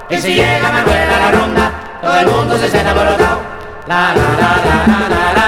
Y si llega Manuel a la ronda, todo el mundo se sienta alborotado. La la la la la la la.